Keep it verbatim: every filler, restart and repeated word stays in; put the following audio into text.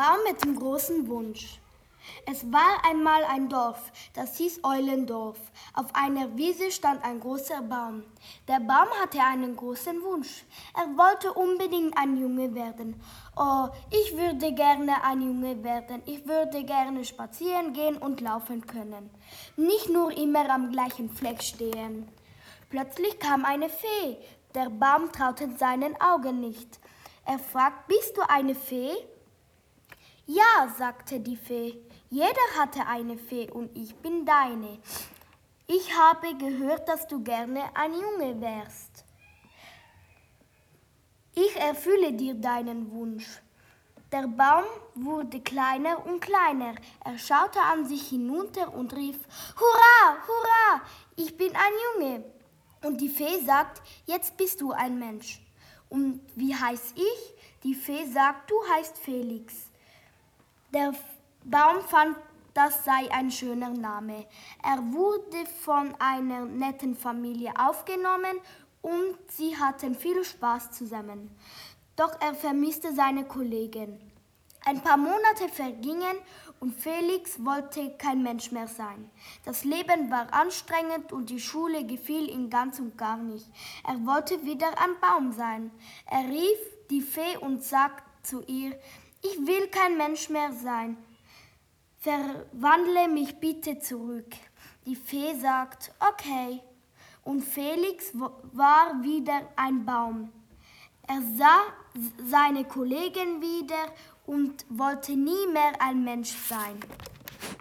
Baum mit dem großen Wunsch. Es war einmal ein Dorf, das hieß Eulendorf. Auf einer Wiese stand ein großer Baum. Der Baum hatte einen großen Wunsch. Er wollte unbedingt ein Junge werden. Oh, ich würde gerne ein Junge werden. Ich würde gerne spazieren gehen und laufen können. Nicht nur immer am gleichen Fleck stehen. Plötzlich kam eine Fee. Der Baum traute seinen Augen nicht. Er fragt, bist du eine Fee? Ja, sagte die Fee, jeder hatte eine Fee und ich bin deine. Ich habe gehört, dass du gerne ein Junge wärst. Ich erfülle dir deinen Wunsch. Der Baum wurde kleiner und kleiner. Er schaute an sich hinunter und rief, Hurra, hurra, ich bin ein Junge. Und die Fee sagt, jetzt bist du ein Mensch. Und wie heiß ich? Die Fee sagt, du heißt Felix. Der Baum fand, das sei ein schöner Name. Er wurde von einer netten Familie aufgenommen und sie hatten viel Spaß zusammen. Doch er vermisste seine Kollegen. Ein paar Monate vergingen und Felix wollte kein Mensch mehr sein. Das Leben war anstrengend und die Schule gefiel ihm ganz und gar nicht. Er wollte wieder ein Baum sein. Er rief die Fee und sagte zu ihr, ich will kein Mensch mehr sein. Verwandle mich bitte zurück. Die Fee sagt, okay. Und Felix war wieder ein Baum. Er sah seine Kollegen wieder und wollte nie mehr ein Mensch sein.